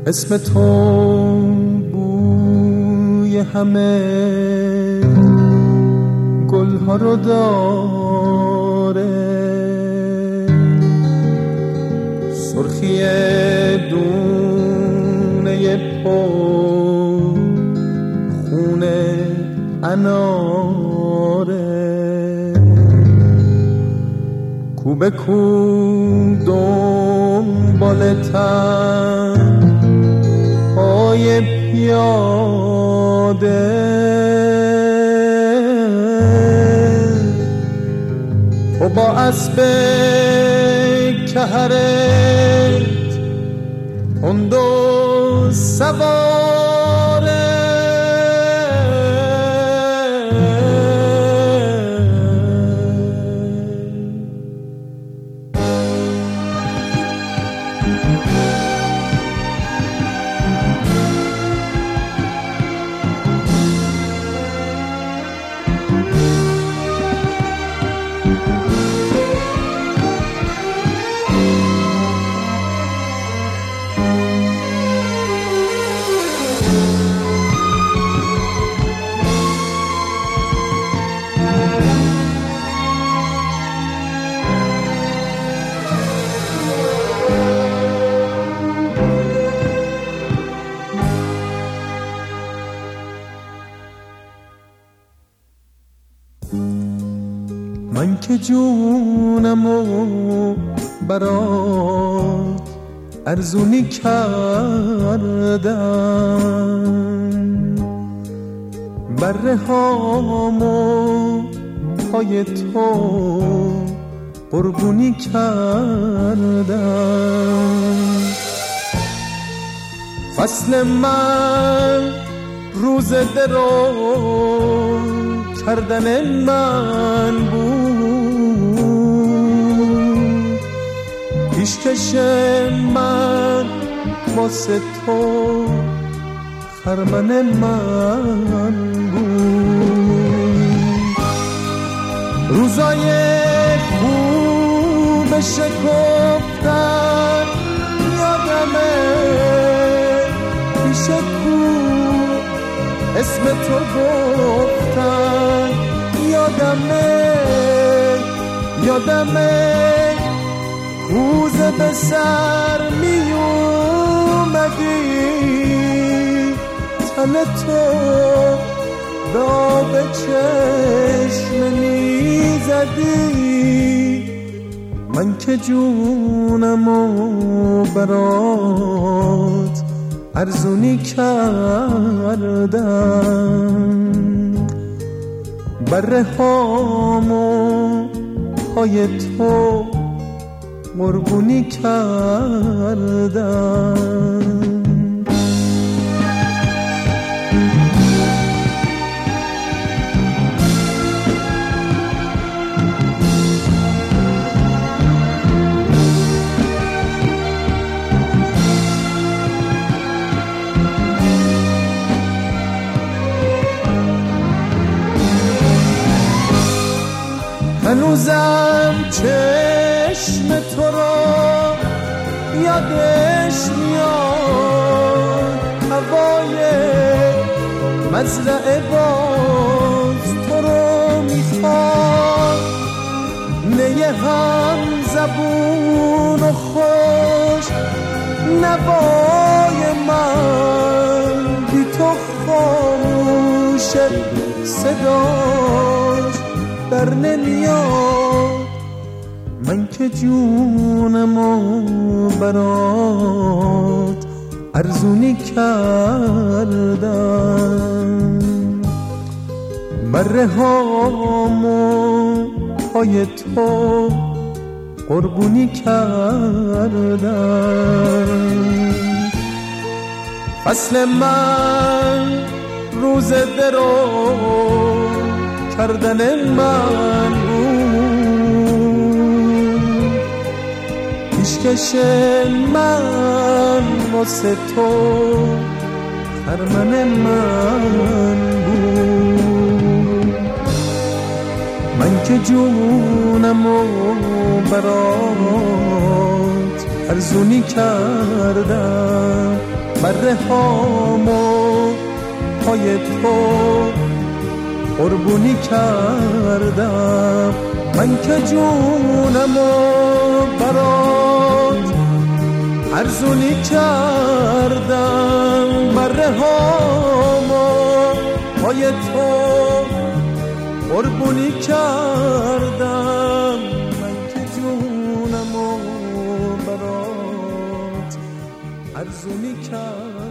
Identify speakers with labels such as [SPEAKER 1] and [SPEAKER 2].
[SPEAKER 1] اسم تو بوی همه گلها رو داره، سرخی دونه پا خونه اناره، کو به کو دنبال تن پای پیاده، تو با اسب کهرت تند و سواره، من که جونمو برات ارزونی کردم، بره هامو پای تو قربونی کردم. فصل من روز درو کردن من بود، پیشکش من واسه تو خرمن من بود. روزای خوب شکفتن یادمه، پیش کو اسم تو گفتن یادمه کوزه به سر می اومدی، تن تو به آب چشم می زدی. من که جونمو برات ارزونی کردم، بره هامو پای تو قربونی کردم. هنوزم چشم تو رو یادش میاد، هوای مزرعه باز تو رو میخواد، نیه هم زبون و خوش نوای من بی تو خاموشه، صداش در نمیاد. من که جونمو برات ارزونی کردم، بره هامو پای تو قربونی کردم. فصل من روز درو کردن من بود، پیشکش من واسه تو خرمن من بود. من که جونمو برات ارزونی کردم بره هامو پای تو قربونی کردم من که جونمو برات ارزونی کردم بره هامو پای تو قربونی کردم من که جونمو برات ارزونی کردم